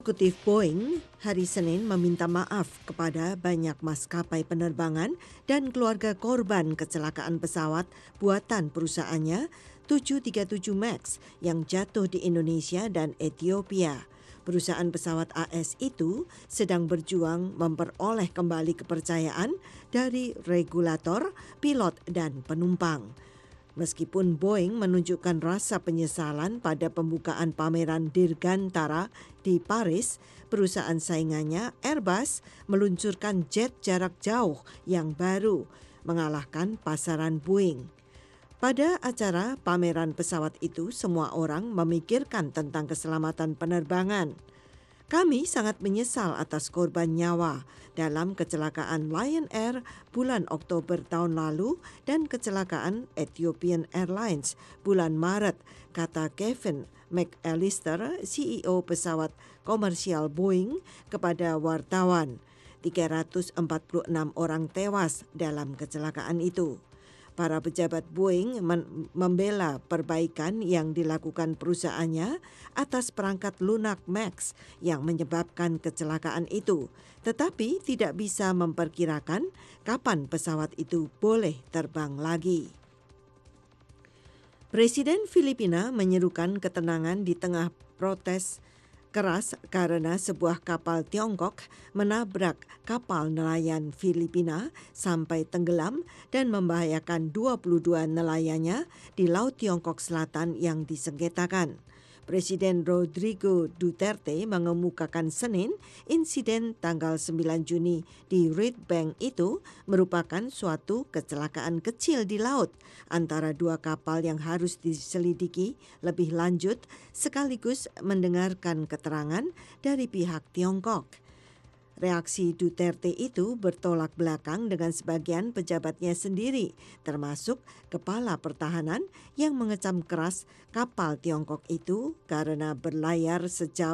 Eksekutif Boeing hari Senin meminta maaf kepada banyak maskapai penerbangan dan keluarga korban kecelakaan pesawat buatan perusahaannya 737 MAX yang jatuh di Indonesia dan Ethiopia. Perusahaan pesawat AS itu sedang berjuang memperoleh kembali kepercayaan dari regulator, pilot, dan penumpang. Meskipun Boeing menunjukkan rasa penyesalan pada pembukaan pameran Dirgantara di Paris, perusahaan saingannya Airbus meluncurkan jet jarak jauh yang baru, mengalahkan pasaran Boeing. Pada acara pameran pesawat itu, semua orang memikirkan tentang keselamatan penerbangan. Kami sangat menyesal atas korban nyawa dalam kecelakaan Lion Air bulan Oktober tahun lalu dan kecelakaan Ethiopian Airlines bulan Maret, kata Kevin McAllister, CEO pesawat komersial Boeing kepada wartawan. 346 orang tewas dalam kecelakaan itu. Para pejabat Boeing membela perbaikan yang dilakukan perusahaannya atas perangkat lunak MAX yang menyebabkan kecelakaan itu, tetapi tidak bisa memperkirakan kapan pesawat itu boleh terbang lagi. Presiden Filipina menyerukan ketenangan di tengah protes keras karena sebuah kapal Tiongkok menabrak kapal nelayan Filipina sampai tenggelam dan membahayakan 22 nelayannya di Laut Tiongkok Selatan yang disengketakan. Presiden Rodrigo Duterte mengemukakan Senin insiden tanggal 9 Juni di Reed Bank itu merupakan suatu kecelakaan kecil di laut antara dua kapal yang harus diselidiki lebih lanjut sekaligus mendengarkan keterangan dari pihak Tiongkok. Reaksi Duterte itu bertolak belakang dengan sebagian pejabatnya sendiri, termasuk Kepala Pertahanan yang mengecam keras kapal Tiongkok itu karena berlayar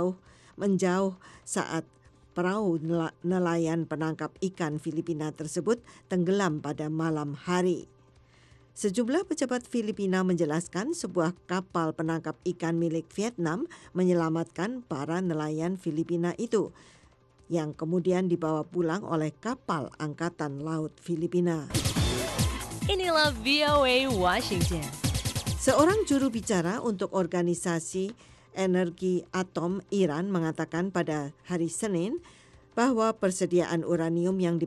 menjauh saat perahu nelayan penangkap ikan Filipina tersebut tenggelam pada malam hari. Sejumlah pejabat Filipina menjelaskan sebuah kapal penangkap ikan milik Vietnam menyelamatkan para nelayan Filipina itu, yang kemudian dibawa pulang oleh kapal Angkatan Laut Filipina. Inilah VOA Washington. Seorang juru bicara untuk organisasi energi atom Iran mengatakan pada hari Senin bahwa persediaan uranium yang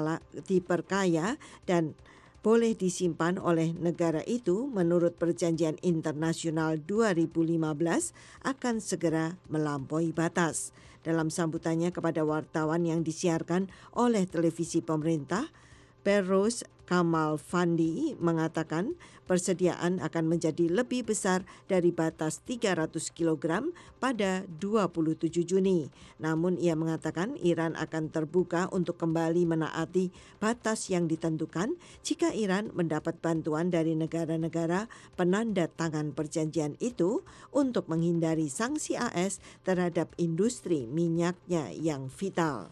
diperkaya dan boleh disimpan oleh negara itu menurut perjanjian internasional 2015 akan segera melampaui batas. Dalam sambutannya kepada wartawan yang disiarkan oleh televisi pemerintah, Behrouz Kamalvandi mengatakan persediaan akan menjadi lebih besar dari batas 300 kg pada 27 Juni. Namun ia mengatakan Iran akan terbuka untuk kembali menaati batas yang ditentukan jika Iran mendapat bantuan dari negara-negara penanda tangan perjanjian itu untuk menghindari sanksi AS terhadap industri minyaknya yang vital.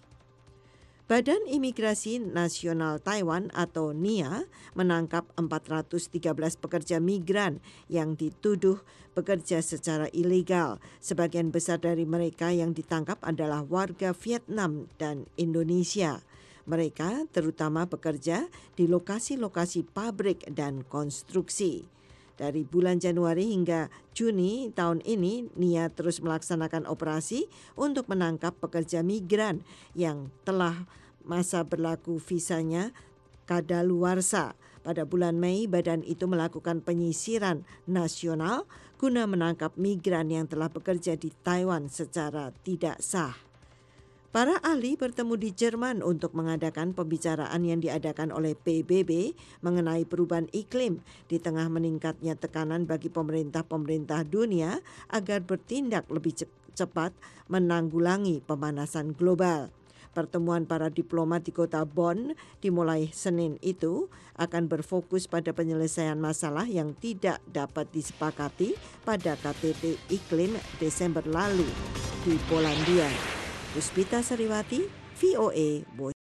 Badan Imigrasi Nasional Taiwan atau NIA menangkap 413 pekerja migran yang dituduh bekerja secara ilegal. Sebagian besar dari mereka yang ditangkap adalah warga Vietnam dan Indonesia. Mereka terutama bekerja di lokasi-lokasi pabrik dan konstruksi. Dari bulan Januari hingga Juni tahun ini, NIA terus melaksanakan operasi untuk menangkap pekerja migran yang telah masa berlaku visanya kadaluarsa. Pada bulan Mei, badan itu melakukan penyisiran nasional guna menangkap migran yang telah bekerja di Taiwan secara tidak sah. Para ahli bertemu di Jerman untuk mengadakan pembicaraan yang diadakan oleh PBB mengenai perubahan iklim di tengah meningkatnya tekanan bagi pemerintah-pemerintah dunia agar bertindak lebih cepat menanggulangi pemanasan global. Pertemuan para diplomat di kota Bonn dimulai Senin itu akan berfokus pada penyelesaian masalah yang tidak dapat disepakati pada KTT iklim Desember lalu di Polandia. Puspita Sariwati, VOA